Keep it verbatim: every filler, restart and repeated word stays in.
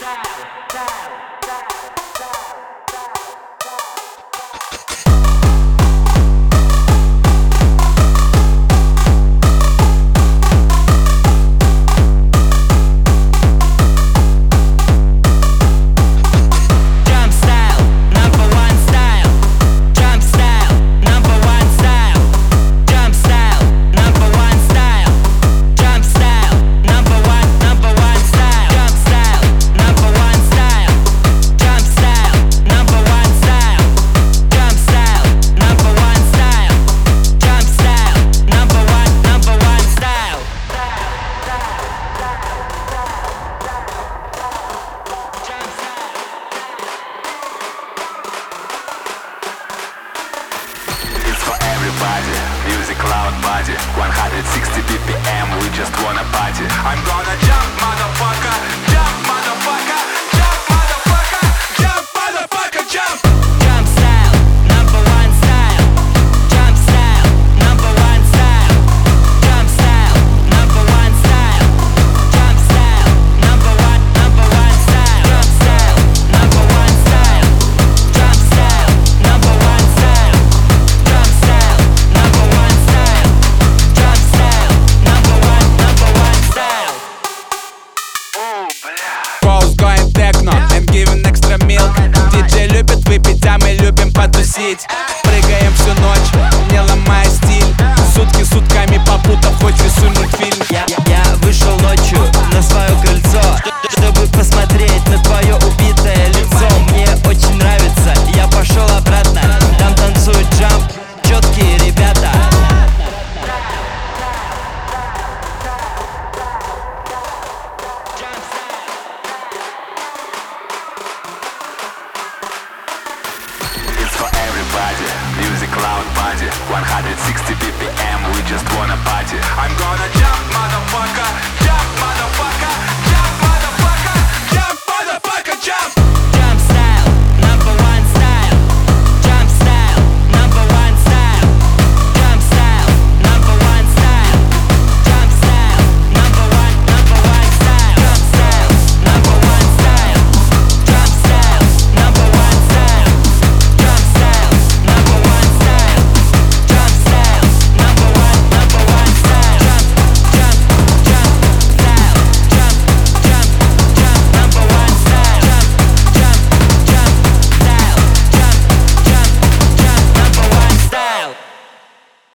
Music loud body, one hundred sixty B P M, we just wanna party. I'm gonna jump, motherfucker, jump, motherfucker, jump, motherfucker, jump, motherfucker, jump. Jump style, number one style. Jump style, number one style. Jump style, number one style. Jump style, number one, number one style. Jump style, number one style. Jump style, number one style. Jump style, number one style. Jump style, number one, number one style. Pulse going techno and giving extra milk. Диджей любит выпить, а мы любим потусить. Прыгаем всю ночь, не ломая стиль. Сутки сутками попутав, хоть рисуй мультфильм. Я, я вышел ночью на свое крыльцо, чтобы посмотреть на твое убитое лицо. Мне очень нравится, я пошел обратно. Там танцует джамп, четкие ребята. It's for everybody, music loud body, one hundred sixty B P M, we just wanna party. I'm gonna jump, motherfucker, jump.